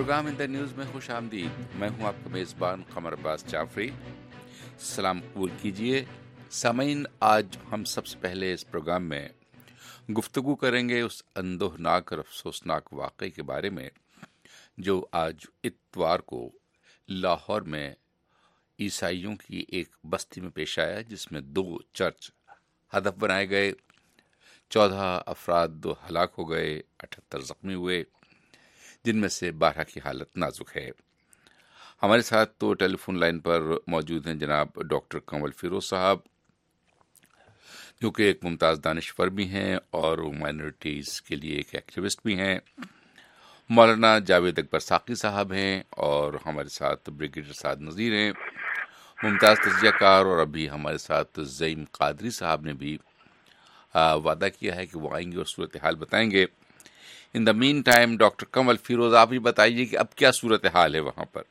Programme in the news میں خوش آمدید. میں ہوں آپ کا میزبان قمر عباس جعفری. سلام قبول کیجیے. سامعین، آج ہم سب سے پہلے اس پروگرام میں گفتگو کریں گے اس اندوہناک اور افسوسناک واقعے کے بارے میں جو آج اتوار کو لاہور میں عیسائیوں کی ایک بستی میں پیش آیا، جس میں 2 چرچ ہدف بنائے گئے. 14 افراد ہلاک ہو گئے، 78 زخمی ہوئے، جن میں سے 12 کی حالت نازک ہے. ہمارے ساتھ تو ٹیلی فون لائن پر موجود ہیں جناب ڈاکٹر کنول فیروز صاحب، جو کہ ایک ممتاز دانشور بھی ہیں اور مائنورٹیز کے لیے ایک ایکٹیوسٹ بھی ہیں. مولانا جاوید اکبر ساقی صاحب ہیں، اور ہمارے ساتھ بریگیڈیئر سعد نذیر ہیں، ممتاز تجزیہ کار. اور ابھی ہمارے ساتھ زعیم قادری صاحب نے بھی وعدہ کیا ہے کہ وہ آئیں گے اور صورتحال بتائیں گے. In the meantime doctor Kanwal Feroz, آپ ہی بتائیے کہ اب کیا صورتحال ہے وہاں پر؟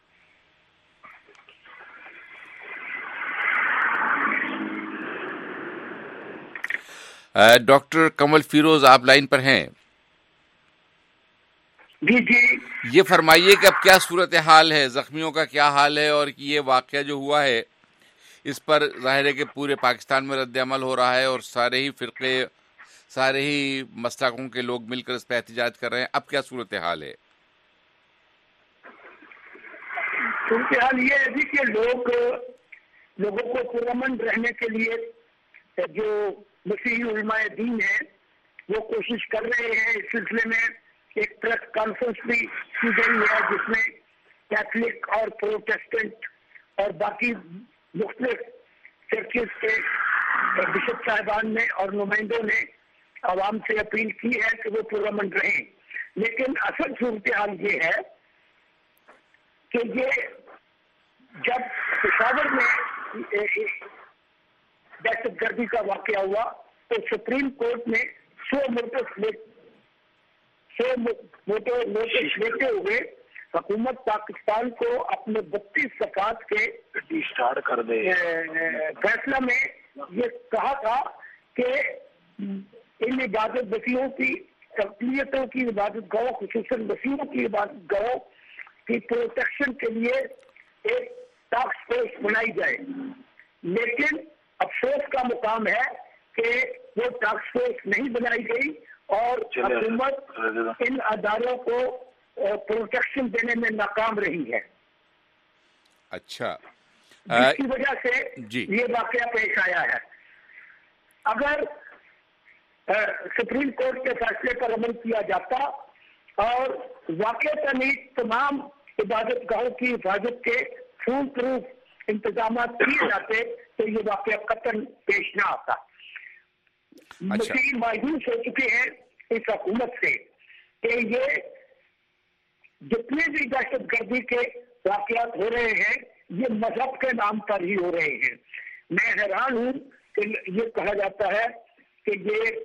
ڈاکٹر کنول فیروز، آپ لائن پر ہیں؟ جی. یہ فرمائیے کہ اب کیا صورتحال ہے، زخمیوں کا کیا حال ہے، اور یہ واقعہ جو ہوا ہے اس پر ظاہر ہے کہ پورے پاکستان میں رد عمل ہو رہا ہے اور سارے ہی فرقے، سارے ہی مسلکوں کے لوگ مل کر اس پہ احتجاج کر رہے ہیں. اب کیا صورتحال ہے؟ صورتحال یہ ہے جی کہ لوگوں کو پرامن رہنے کے لیے جو مسیحی علماء دین ہیں وہ کوشش کر رہے ہیں. اس سلسلے میں ایک پریس کانفرنس بھی کی گئی ہے، جس میں کیتھولک اور پروٹیسٹنٹ اور باقی مختلف چرچز کے بشپ صاحبان نے اور نمائندوں نے عوام سے اپیل کی ہے کہ وہ پرامن رہیں. لیکن اصل صورتحال یہ ہے کہ یہ جب پشاور میں دہشت گردی کا واقعہ ہوا تو سپریم کورٹ نے 100 نوٹس لیتے ہوئے حکومت پاکستان کو اپنے 32 صفحات کے فیصلہ میں یہ کہا تھا کہ ان عبادت بسیوں کی اقلیتوں کی عبادت گاہوں، خصوصاً مسیحیوں کی عبادت گاہوں کی پروٹیکشن کے لیے ایک ٹاسک فورس بنائی جائے. لیکن افسوس کا مقام ہے کہ وہ ٹاسک فورس نہیں بنائی گئی اور حکومت ان اداروں کو پروٹیکشن دینے میں ناکام رہی ہے. اچھا، جس کی وجہ سے یہ واقعہ پیش آیا ہے. اگر سپریم کورٹ کے فیصلے پر عمل کیا جاتا اور واقعتاً ہی تمام عبادت گاہوں کی حفاظت کے فول پروف انتظامات کیے جاتے تو یہ واقعہ قطعاً پیش نہ آتا. مسیحی مایوس ہو چکے ہیں اس حکومت سے کہ یہ جتنے بھی دہشت گردی کے واقعات ہو رہے ہیں یہ مذہب کے نام پر ہی ہو رہے ہیں. میں حیران ہوں کہ یہ کہا جاتا ہے کہ یہ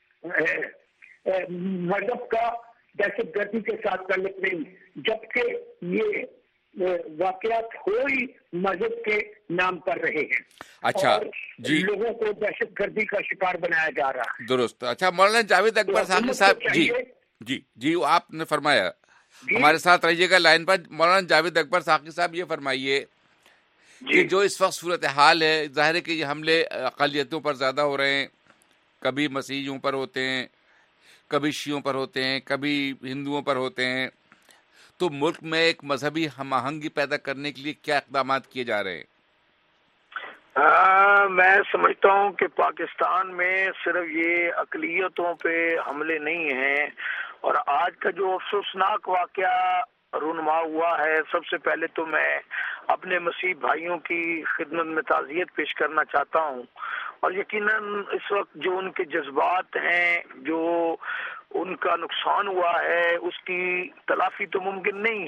مذہب کا دہشت گردی کے ساتھ تعلق نہیں، جبکہ یہ واقعات ہی مذہب کے نام پر رہے ہیں. اچھا اور لوگوں کو دہشت گردی کا شکار بنایا جا رہا ہے. درست. اچھا، مولانا جاوید اکبر ساقی صاحب، جی آپ نے فرمایا. ہمارے ساتھ رہیے گا لائن پر. مولانا جاوید اکبر ساقی صاحب، یہ فرمائیے کہ جو اس وقت صورتحال ہے، ظاہر ہے کہ یہ حملے اقلیتوں پر زیادہ ہو رہے ہیں، کبھی مسیحیوں پر ہوتے ہیں، کبھی شیعوں پر ہوتے ہیں، کبھی ہندوؤں پر ہوتے ہیں. تو ملک میں ایک مذہبی ہم آہنگی پیدا کرنے کے لیے کیا اقدامات کیے جا رہے ہیں؟ میں سمجھتا ہوں کہ پاکستان میں صرف یہ اقلیتوں پہ حملے نہیں ہیں، اور آج کا جو افسوسناک واقعہ رونما ہوا ہے، سب سے پہلے تو میں اپنے مسیح بھائیوں کی خدمت میں تعزیت پیش کرنا چاہتا ہوں. اور یقیناً اس وقت جو ان کے جذبات ہیں، جو ان کا نقصان ہوا ہے، اس کی تلافی تو ممکن نہیں